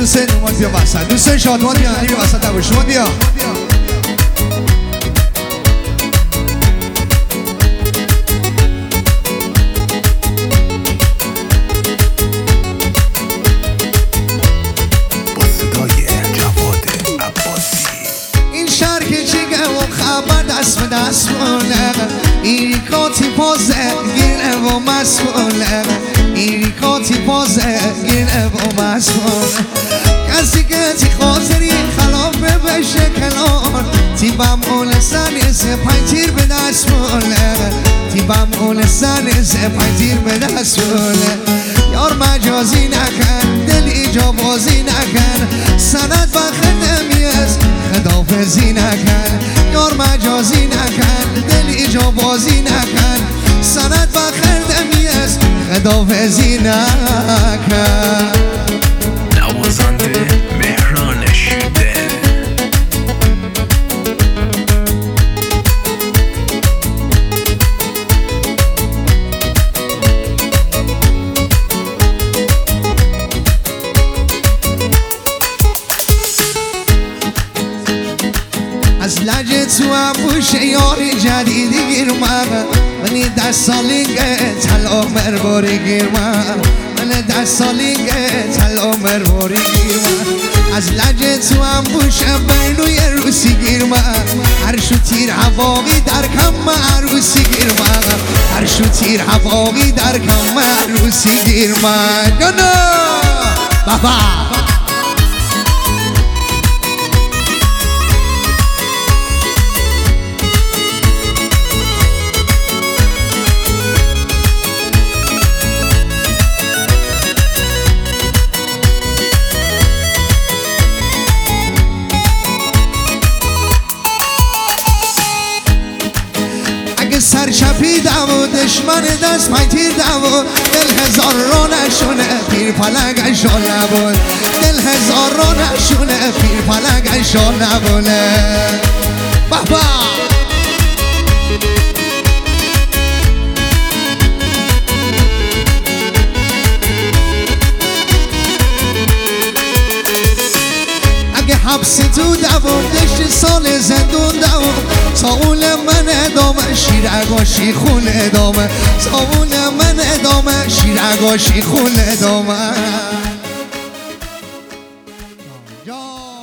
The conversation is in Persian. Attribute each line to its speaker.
Speaker 1: دوست نماد بیا وسط، دوست شادمان بیا علی وسط نباش، شما بیا. دست به دست بوله ایریکاتی پازه گیره و مسئوله ایریکاتی پازه گیره و مسئوله کسی که تی خاطری خلاف بشه کلان تیبم اول سن سپای تیر به دست بوله تیبم اول سن سپای تیر به دست بوله یار مجازی نکن دل ایجا بازی نکن سند بخد نمیز خدافزی نکن یار مجازی نکن دل ایجا بازی نکن سند بخد نمیز خدافزی نکن
Speaker 2: نوازنده مهران شیده
Speaker 1: از لجه تو هم بوشه یاری جدیدی گیرمم منی 10 سالینگه طلا مرباری گیرمم من 10 سالینگه طلا مرباری گیرمم از لجه تو هم بوشه بینوی روسی گیرمم هر شو تیر هواقی در کم عروسی گیرمم هر شو تیر هواقی در کم عروسی گیرمم جانا بابا سر چپیدم و دشمن دست پای تیردم و دل هزار رو نشونه پیر پلنگش رو نبود دل هزار رو نشونه پیر پلنگش رو نبونه بابا اگه حبس تو دوام دشت سال زندون دوام ساول من ادامه شیرگاشی خون ادامه ساول من ادامه شیرگاشی خون ادامه